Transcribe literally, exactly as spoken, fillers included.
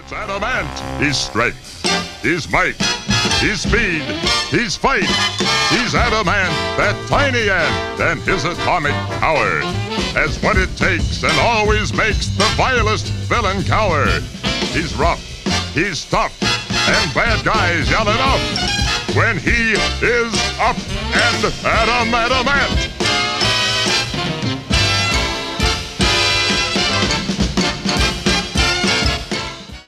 Adamant. His strength, his might, his speed, his fight. He's Adamant, that tiny ant, and his atomic power has what it takes and always makes the vilest villain cower. He's rough, he's tough, and bad guys yell enough when he is up and Adam Adamant.